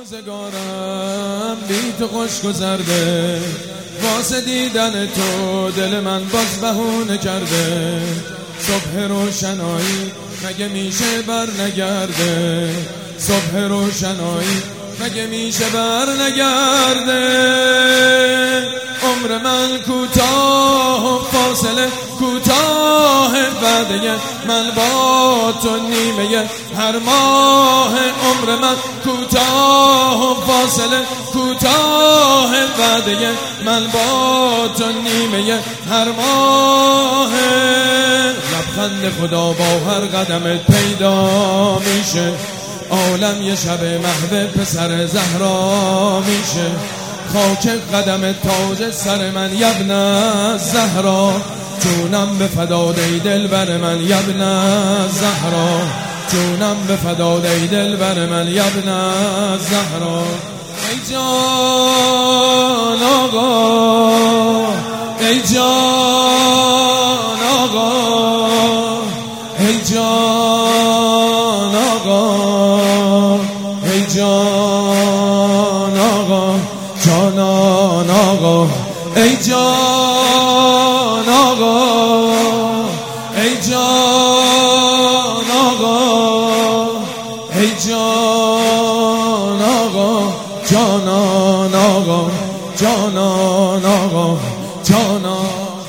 روزگارم بی تو خوش گذرده، واسه دیدن تو دل من باز بهونه کرده. صبح روشنایی مگه میشه بر نگرده، صبح روشنایی مگه میشه بر نگرده. عمر من کوتاه و فاصله کوتاه، وعده من با تو نیمه هر ماه. عمر من کوتاه و فاصله کوتاه، وعده من با تو نیمه هر ماه. لبخند خدا با هر قدمت پیدا میشه، عالم یه شب محو پسر زهرا میشه. خاک قدم تاج سر من یبن زهرا، جونم به فداد ای دل بر من یبن زهرا، جونم به فداد ای دل بر من یبن زهرا. ای جان آقا، ای جان آقا، ای جان آقا، ای جان آقا، جانان آقا، ای جان آقا، ای جان آقا، ای جان آقا، جانان آقا، جانان آقا، جانان.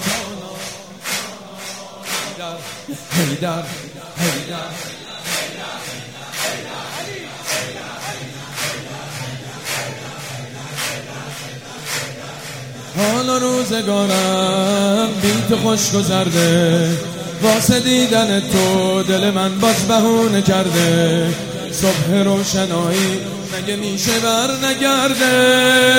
حیدر حیدر حالا روزگارم بی تو خوش گذرده، واسه دیدن تو دل من باز بهونه کرده. صبح روشنایی مگه میشه بر نگرده.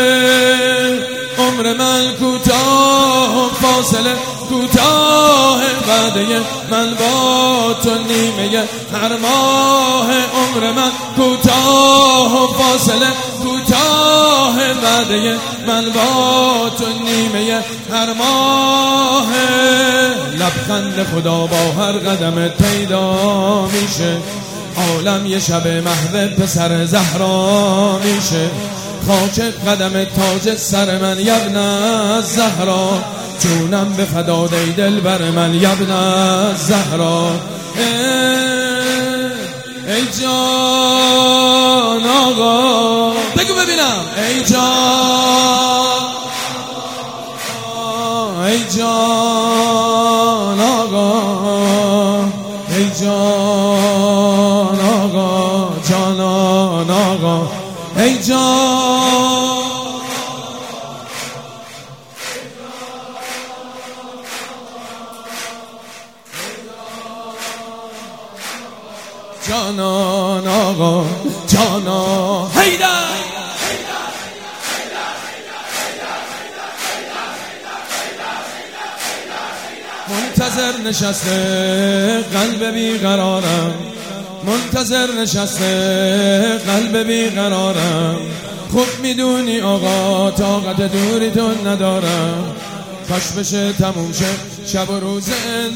عمر من کوتاه و فاصله کوتاه، وعده من با تو نیمه هر ماه. عمر من کوتاه و فاصله کوتاه، وعده من با تو نیمه هر ماه. لبخند خدا با هر قدمت پیدا میشه، عالم یه شب محو پسر زهرا میشه. خاک قدم تاج سر من یبن زهرا، جونم به فداد ای دل بر من یبن زهرا. ای جان آقا، بگو ببینم. ای جان، ای جان آقا، ای جان آقا، جانان آقا، ای جان، جانان آقا، جانان. حیدر منتظر نشسته قلب بیقرارم، منتظر نشسته قلب بیقرارم. خوب میدونی آقا طاقت دوری تو ندارم، کاش بشه تموم شه شب و روز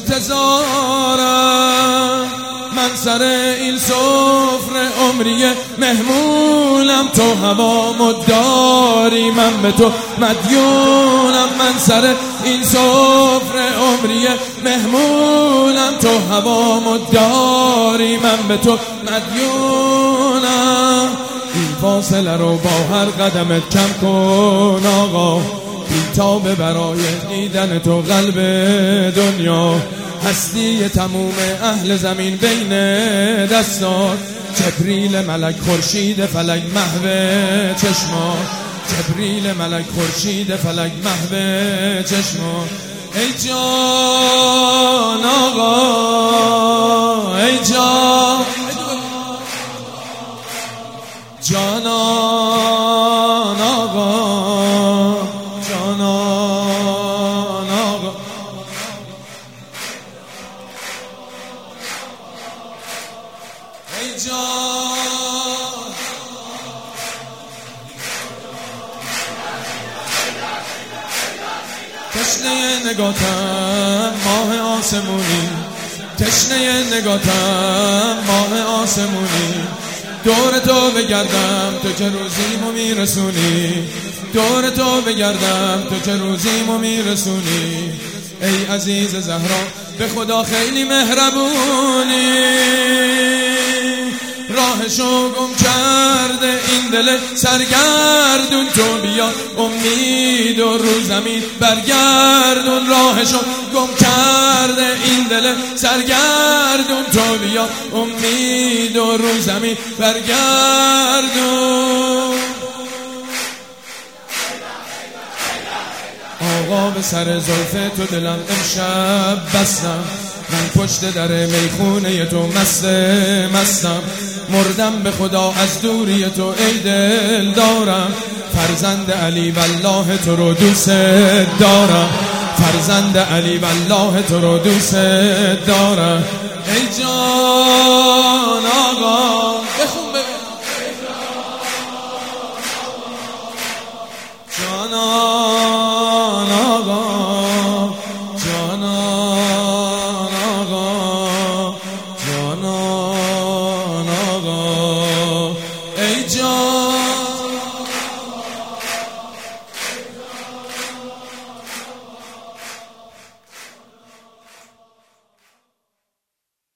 انتظارم. من سر این سفره عمری مهمونم، تو هوا مداری من به تو مدیونم. من سر این سفره عمری مهمونم، تو هوا مداری من به تو مدیونم. این فاصله رو با هر قدمت کم کن آقا، بیتابه برای دیدن تو قلب دنیا. هستی تموم اهل زمین بین دستات، جبریل ملک خورشید فلک محو چشمات، جبریل ملک خورشید فلک محو چشمات. ای جان آقا، ای جان، جانان آقا، جانان آقا، ای جان. تشنه نگاتم ماه آسمونی، تشنه نگاتم ماه آسمونی. دور تو بگردم تو که روزیمو میرسونی، دور تو بگردم تو که روزیمو میرسونی. ای عزیز زهرا به خدا خیلی مهربونی، راهشو گم کرده این دل سرگردون، تو بیا امید و رو زمین برگردون. راهشو گم کرده این دل سرگردون، تو بیا امید و رو زمین برگردون. آقا به سر زلف تو دلم امشب بستم، من پشت در میخونه تو مستم، مردم به خدا از دوری تو ای دل دارم. فرزند علی والله تو رو دوست دارم، فرزند علی والله تو رو دوست دارم. ای جان آقا